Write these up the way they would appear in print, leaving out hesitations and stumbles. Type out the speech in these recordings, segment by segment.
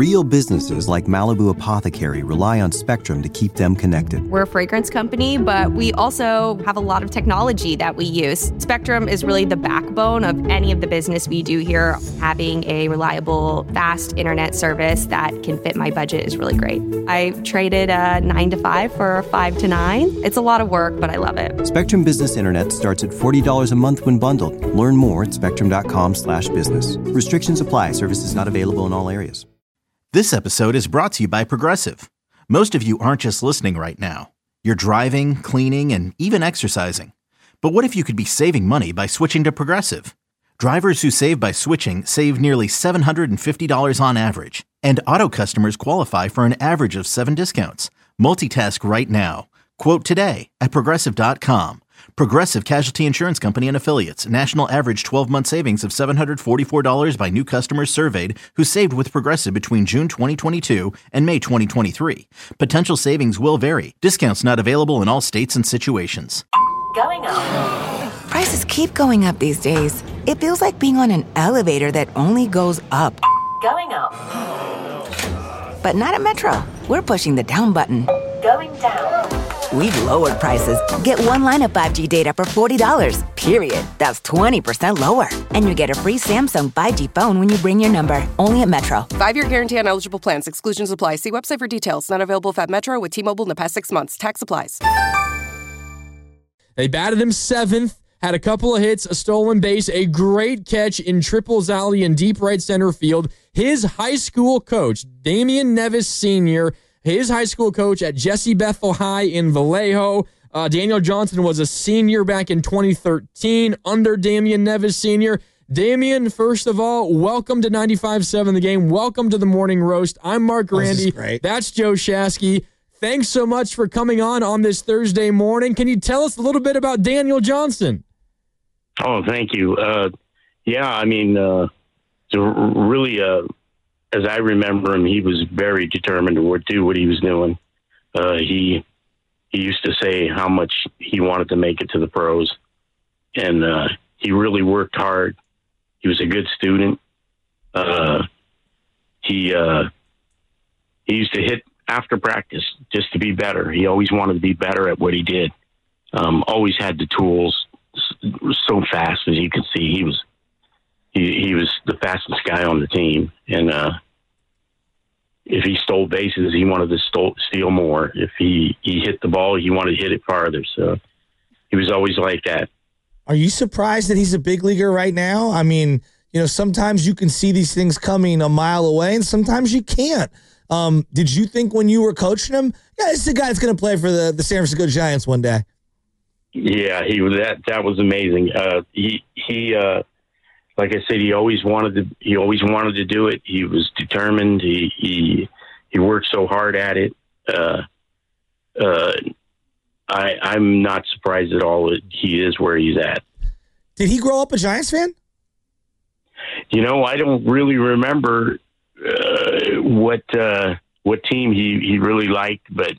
Real businesses like Malibu Apothecary rely on Spectrum to keep them connected. We're a fragrance company, but we also have a lot of technology that we use. Spectrum is really the backbone of any of the business we do here. Having a reliable, fast internet service that can fit my budget is really great. I traded a 9 to 5 for a 5 to 9. It's a lot of work, but I love it. Spectrum Business Internet starts at $40 a month when bundled. Learn more at spectrum.com/business. Restrictions apply. Services not available in all areas. This episode is brought to you by Progressive. Most of you aren't just listening right now. You're driving, cleaning, and even exercising. But what if you could be saving money by switching to Progressive? Drivers who save by switching save nearly $750 on average. And auto customers qualify for an average of 7 discounts. Multitask right now. Quote today at Progressive.com. Progressive Casualty Insurance Company and Affiliates. National average 12-month savings of $744 by new customers surveyed who saved with Progressive between June 2022 and May 2023. Potential savings will vary. Discounts not available in all states and situations. Going up. Prices keep going up these days. It feels like being on an elevator that only goes up. Going up. But not at Metro. We're pushing the down button. Going down. We've lowered prices. Get one line of 5G data for $40, period. That's 20% lower. And you get a free Samsung 5G phone when you bring your number. Only at Metro. 5-year guarantee on eligible plans. Exclusions apply. See website for details. Not available at Metro with T-Mobile in the past 6 months. Tax applies. They batted him 7th, had a couple of hits, a stolen base, a great catch in Triples Alley in deep right center field. His high school coach, Damian Nevis Sr., his high school coach at Jesse Bethel High in Vallejo. Daniel Johnson was a senior back in 2013 under Damian Nevis Sr. Damian, first of all, welcome to 95.7 The Game. Welcome to the Morning Roast. I'm Mark Randy. That's Joe Shasky. Thanks so much for coming on this Thursday morning. Can you tell us a little bit about Daniel Johnson? Oh, thank you. As I remember him, he was very determined to do what he was doing. He used to say how much he wanted to make it to the pros, and he really worked hard. He was a good student. He used to hit after practice just to be better. He always wanted to be better at what he did. Always had the tools. So fast, as you can see, he was the fastest guy on the team. And if he stole bases, he wanted to steal more. If he hit the ball, he wanted to hit it farther. So he was always like that. Are you surprised that he's a big leaguer right now? I mean, sometimes you can see these things coming a mile away, and sometimes you can't. Did you think when you were coaching him, this is the guy that's going to play for the San Francisco Giants one day? Yeah, that was amazing. He like I said, he always wanted to do it. He was determined. He worked so hard at it. I'm not surprised at all that he is where he's at. Did he grow up a Giants fan? I don't really remember what team he really liked, but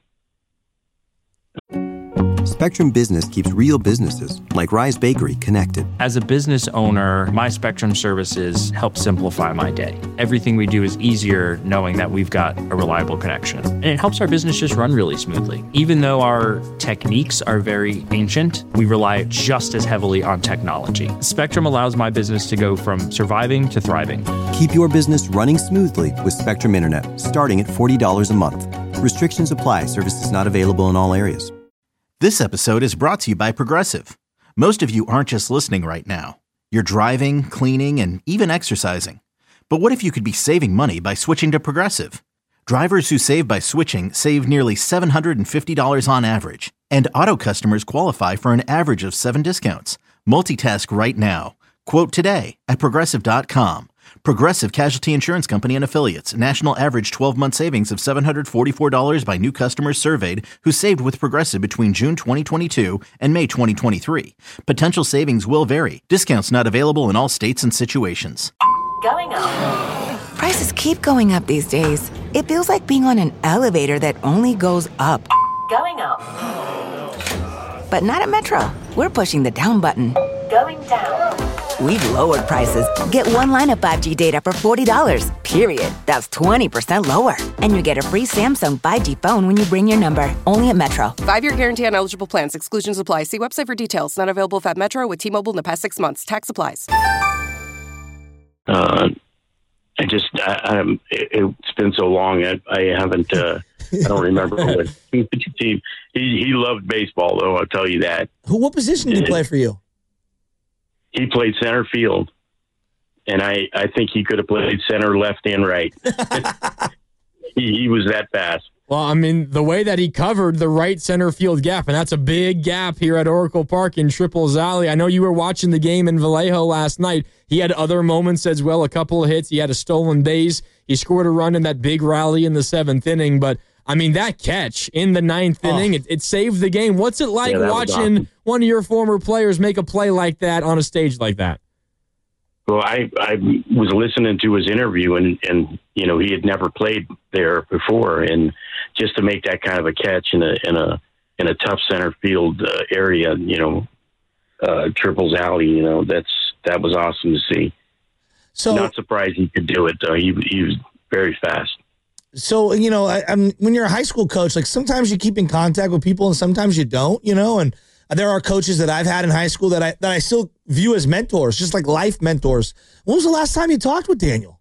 Spectrum Business keeps real businesses, like Rise Bakery, connected. As a business owner, my Spectrum services help simplify my day. Everything we do is easier knowing that we've got a reliable connection. And it helps our business just run really smoothly. Even though our techniques are very ancient, we rely just as heavily on technology. Spectrum allows my business to go from surviving to thriving. Keep your business running smoothly with Spectrum Internet, starting at $40 a month. Restrictions apply. Services not available in all areas. This episode is brought to you by Progressive. Most of you aren't just listening right now. You're driving, cleaning, and even exercising. But what if you could be saving money by switching to Progressive? Drivers who save by switching save nearly $750 on average. And auto customers qualify for an average of 7 discounts. Multitask right now. Quote today at Progressive.com. Progressive Casualty Insurance Company and Affiliates. National average 12-month savings of $744 by new customers surveyed who saved with Progressive between June 2022 and May 2023. Potential savings will vary. Discounts not available in all states and situations. Going up. Prices keep going up these days. It feels like being on an elevator that only goes up. Going up. But not at Metro. We're pushing the down button. Going down. we've lowered prices. Get one line of 5G data for $40, period. That's 20% lower. And you get a free Samsung 5G phone when you bring your number. Only at Metro. 5-year guarantee on eligible plans. Exclusions apply. See website for details. Not available if at Metro with T-Mobile in the past 6 months. Tax applies. It's been so long. I haven't. I don't remember what team. He loved baseball, though. I'll tell you that. What position did he play for you? He played center field, and I think he could have played center, left, and right. he was that fast. Well, I mean, the way that he covered the right center field gap, and that's a big gap here at Oracle Park in Triples Alley. I know you were watching the game in Vallejo last night. He had other moments as well, a couple of hits. He had a stolen base. He scored a run in that big rally in the 7th inning. But, I mean, that catch in the 9th inning, it saved the game. What's it like watching one of your former players make a play like that on a stage like that? Well, I was listening to his interview, and you know, he had never played there before, and just to make that kind of a catch in a tough center field area, you know, Triples Alley, you know, that was awesome to see. So not surprised he could do it though. He was very fast. So, you know, when you're a high school coach, like sometimes you keep in contact with people and sometimes you don't, you know, and there are coaches that I've had in high school that I still view as mentors, just like life mentors. When was the last time you talked with Daniel?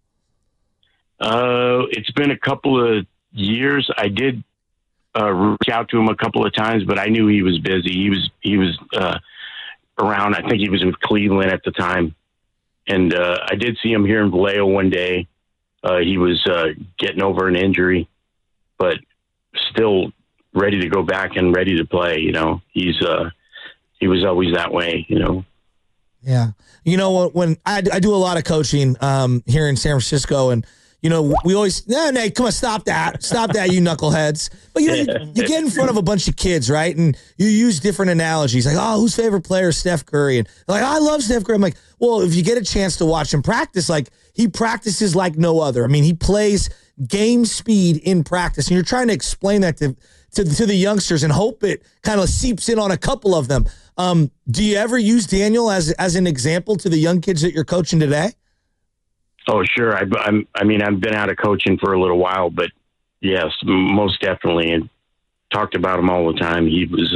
It's been a couple of years. I did reach out to him a couple of times, but I knew he was busy. He was around. I think he was with Cleveland at the time, and I did see him here in Vallejo one day. He was getting over an injury, but still ready to go back and ready to play. You know, he was always that way, you know. Yeah. You know, when I do a lot of coaching here in San Francisco, and, you know, we always, Nate, come on, stop that, you knuckleheads. But, you know, you get in front of a bunch of kids, right? And you use different analogies, like, oh, whose favorite player is Steph Curry? And they're like, oh, I love Steph Curry. I'm like, well, if you get a chance to watch him practice, like, he practices like no other. I mean, he plays game speed in practice, and you're trying to explain that to the youngsters and hope it kind of seeps in on a couple of them. Do you ever use Daniel as an example to the young kids that you're coaching today? Oh, sure. I've been out of coaching for a little while, but yes, most definitely. And talked about him all the time. He was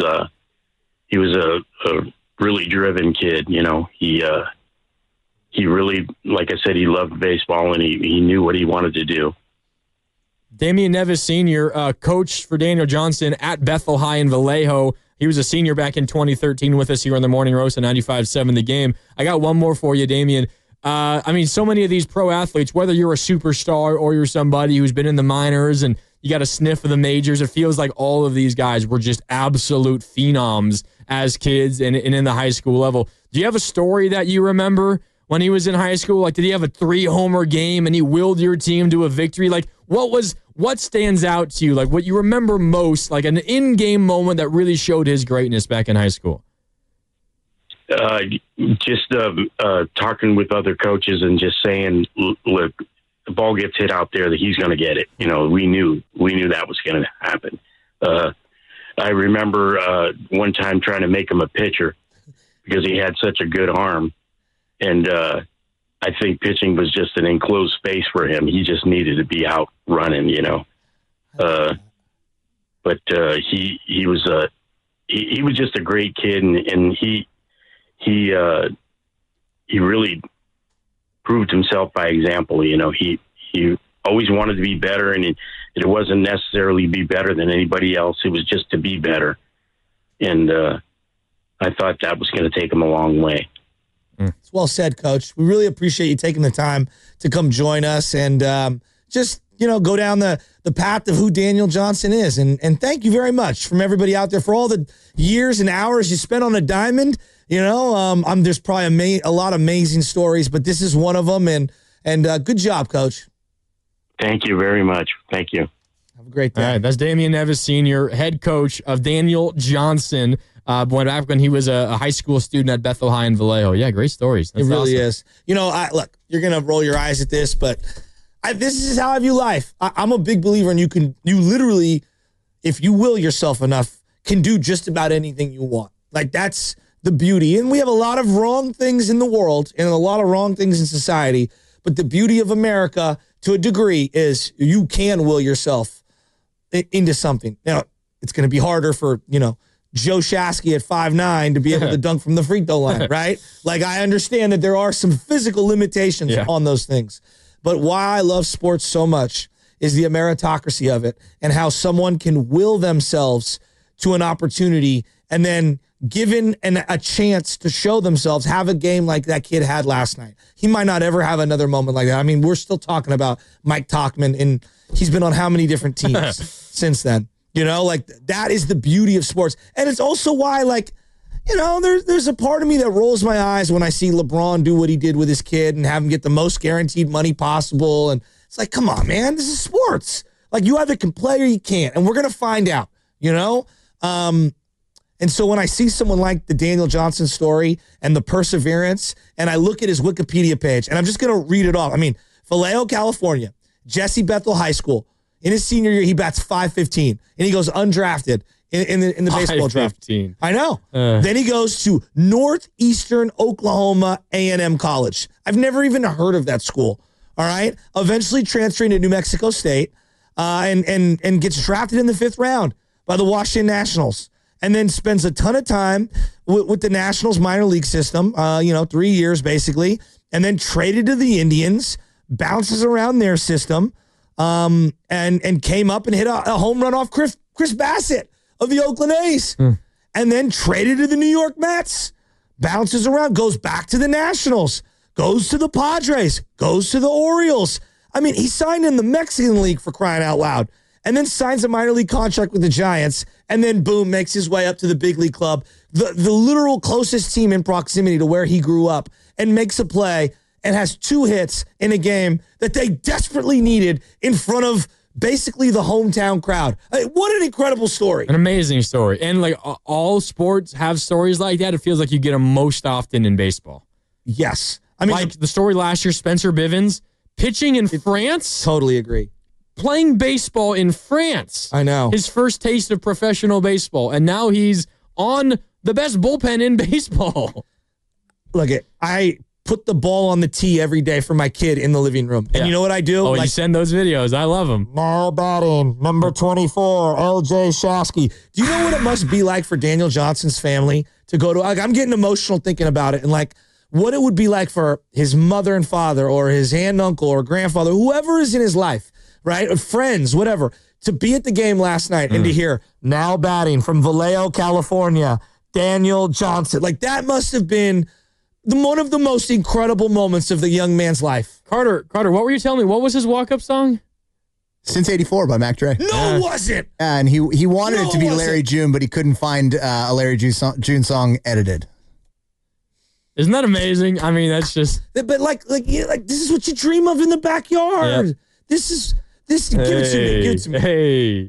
a really driven kid. You know, he really, like I said, he loved baseball, and he knew what he wanted to do. Damian Nevis Sr., coach for Daniel Johnson at Bethel High in Vallejo. He was a senior back in 2013 with us here on the Morning Roast on 95.7 The Game. I got one more for you, Damian. I mean, so many of these pro athletes, whether you're a superstar or you're somebody who's been in the minors and you got a sniff of the majors, it feels like all of these guys were just absolute phenoms as kids and in the high school level. Do you have a story that you remember when he was in high school? Like, did he have a 3-homer game and he willed your team to a victory? Like, what stands out to you? Like, what you remember most, like an in-game moment that really showed his greatness back in high school? Just talking with other coaches and just saying, look, the ball gets hit out there, that he's going to get it. You know, we knew that was going to happen. I remember one time trying to make him a pitcher because he had such a good arm. And I think pitching was just an enclosed space for him. He just needed to be out running, you know. But he was just a great kid, and he really proved himself by example. You know, he always wanted to be better, and it wasn't necessarily be better than anybody else. It was just to be better. And I thought that was going to take him a long way. It's well said, Coach. We really appreciate you taking the time to come join us and just, you know, go down the path of who Daniel Johnson is. And thank you very much from everybody out there for all the years and hours you spent on a diamond. You know, there's probably a lot of amazing stories, but this is one of them. And good job, Coach. Thank you very much. Thank you. Have a great day. All right, that's Damian Nevis Sr., head coach of Daniel Johnson. Back when he was a high school student at Bethel High in Vallejo. Yeah, great stories. That's it really awesome. is. You know, look, you're going to roll your eyes at this, but this is how I view life. I'm a big believer in you literally, if you will yourself enough, can do just about anything you want. Like that's the beauty, and we have a lot of wrong things in the world and a lot of wrong things in society, but the beauty of America to a degree is you can will yourself into something. Now, it's going to be harder for, Joe Shasky at 5'9" to be able to dunk from the free throw line, right? Like, I understand that there are some physical limitations on those things. But why I love sports so much is the meritocracy of it and how someone can will themselves to an opportunity and then given a chance to show themselves, have a game like that kid had last night. He might not ever have another moment like that. I mean, we're still talking about Mike Tauchman, and he's been on how many different teams since then? That is the beauty of sports. And it's also why, there's a part of me that rolls my eyes when I see LeBron do what he did with his kid and have him get the most guaranteed money possible. And it's like, come on, man, this is sports. Like, you either can play or you can't. And we're going to find out, And so when I see someone like the Daniel Johnson story and the perseverance, and I look at his Wikipedia page, and I'm just going to read it off. I mean, Vallejo, California, Jesse Bethel High School. In his senior year, he bats .515, and he goes undrafted in the baseball draft. I know. Then he goes to Northeastern Oklahoma A&M College. I've never even heard of that school. All right. Eventually transferring to New Mexico State, and gets drafted in the 5th round by the Washington Nationals. And then spends a ton of time with the Nationals minor league system, 3 years basically, and then traded to the Indians, bounces around their system, and came up and hit a home run off Chris Bassett of the Oakland A's, and then traded to the New York Mets, bounces around, goes back to the Nationals, goes to the Padres, goes to the Orioles. I mean, he signed in the Mexican League, for crying out loud, and then signs a minor league contract with the Giants, and then boom, makes his way up to the big league club, the literal closest team in proximity to where he grew up, and makes a play and has 2 hits in a game that they desperately needed in front of basically the hometown crowd. What an incredible story. An amazing story. And all sports have stories like that. It feels like you get them most often in baseball. Yes. I mean, the story last year, Spencer Bivens, pitching in France. Totally agree. Playing baseball in France. I know. His first taste of professional baseball. And now he's on the best bullpen in baseball. Look, I put the ball on the tee every day for my kid in the living room. And you know what I do? Oh, you send those videos. I love them. Now batting, number 24, LJ Shasky. Do you know what it must be like for Daniel Johnson's family to go to? I'm getting emotional thinking about it. And what it would be like for his mother and father or his aunt and uncle or grandfather, whoever is in his life, right? Or friends, whatever, to be at the game last night and to hear now batting from Vallejo, California, Daniel Johnson. That must have been one of the most incredible moments of the young man's life. Carter, what were you telling me? What was his walk-up song? Since '84 by Mac Dre. No, it wasn't. And he wanted it to be Larry June, but he couldn't find a Larry June song edited. Isn't that amazing? I mean, that's just. But this is what you dream of in the backyard. Yep. This. Give it to me. Hey.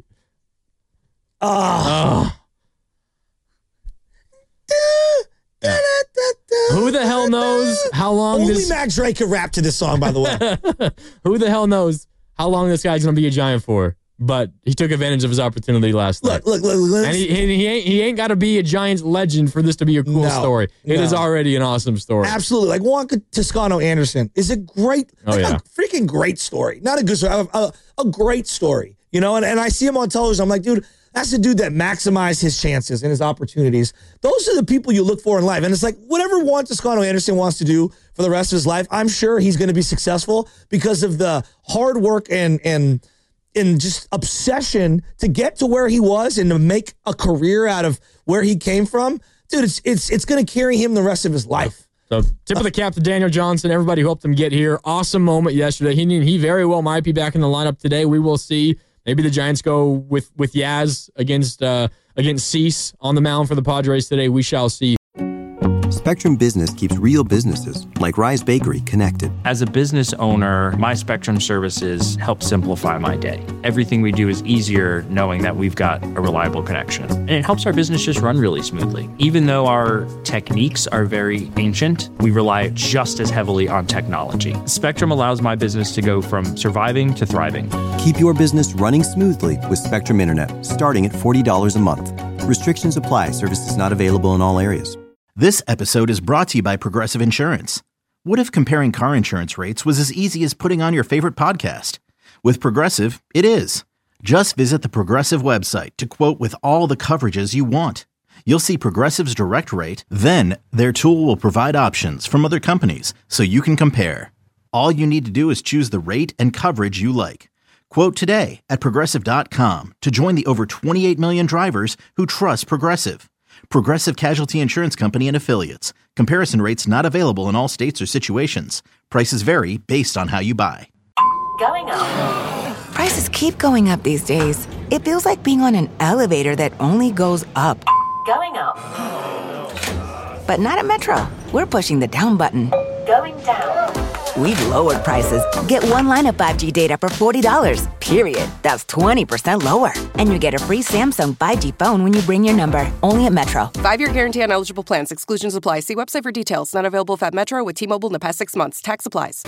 Who the hell knows how long Only Mac Dre could rap to this song, by the way. Who the hell knows how long this guy's going to be a Giant for? But he took advantage of his opportunity last night. Look. And he ain't got to be a Giants legend for this to be a cool story. It is already an awesome story. Absolutely. Juan Toscano Anderson is a great, a freaking great story. Not a good story, a great story. And I see him on television. I'm like, dude, that's the dude that maximized his chances and his opportunities. Those are the people you look for in life. And it's like, whatever Juan Toscano Anderson wants to do for the rest of his life, I'm sure he's going to be successful because of the hard work and just obsession to get to where he was and to make a career out of where he came from. Dude, it's going to carry him the rest of his life. So tip of the cap to Daniel Johnson, everybody who helped him get here. Awesome moment yesterday. He very well might be back in the lineup today. We will see. Maybe the Giants go with Yaz against Cease on the mound for the Padres today. We shall see. Spectrum Business keeps real businesses like Rise Bakery connected. As a business owner, my Spectrum services help simplify my day. Everything we do is easier knowing that we've got a reliable connection. And it helps our business just run really smoothly. Even though our techniques are very ancient, we rely just as heavily on technology. Spectrum allows my business to go from surviving to thriving. Keep your business running smoothly with Spectrum Internet, starting at $40 a month. Restrictions apply. Services not available in all areas. This episode is brought to you by Progressive Insurance. What if comparing car insurance rates was as easy as putting on your favorite podcast? With Progressive, it is. Just visit the Progressive website to quote with all the coverages you want. You'll see Progressive's direct rate, then their tool will provide options from other companies so you can compare. All you need to do is choose the rate and coverage you like. Quote today at Progressive.com to join the over 28 million drivers who trust Progressive. Progressive Casualty Insurance Company and Affiliates. Comparison rates not available in all states or situations. Prices vary based on how you buy. Going up. Prices keep going up these days. It feels like being on an elevator that only goes up. Going up. But not at Metro. We're pushing the down button. Going down. We've lowered prices. Get one line of 5G data for $40, period. That's 20% lower. And you get a free Samsung 5G phone when you bring your number. Only at Metro. 5-year guarantee on eligible plans. Exclusions apply. See website for details. Not available if at Metro with T-Mobile in the past 6 months. Tax applies.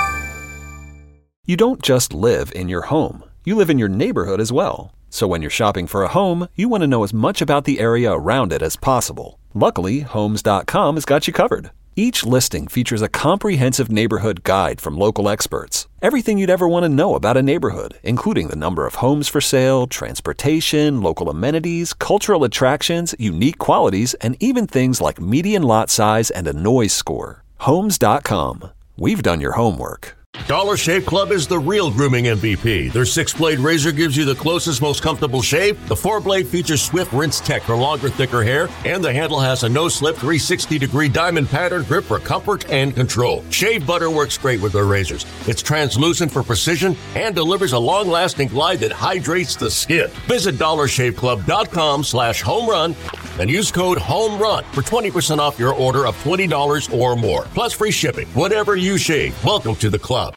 You don't just live in your home. You live in your neighborhood as well. So when you're shopping for a home, you want to know as much about the area around it as possible. Luckily, Homes.com has got you covered. Each listing features a comprehensive neighborhood guide from local experts. Everything you'd ever want to know about a neighborhood, including the number of homes for sale, transportation, local amenities, cultural attractions, unique qualities, and even things like median lot size and a noise score. Homes.com. We've done your homework. Dollar Shave Club is the real grooming MVP. Their 6-blade razor gives you the closest, most comfortable shave. The 4-blade features Swift Rinse Tech for longer, thicker hair. And the handle has a no-slip 360-degree diamond pattern grip for comfort and control. Shave butter works great with their razors. It's translucent for precision and delivers a long-lasting glide that hydrates the skin. Visit DollarShaveClub.com/homerun and use code HOMERUN for 20% off your order of $20 or more. Plus free shipping. Whatever you shave, welcome to the club.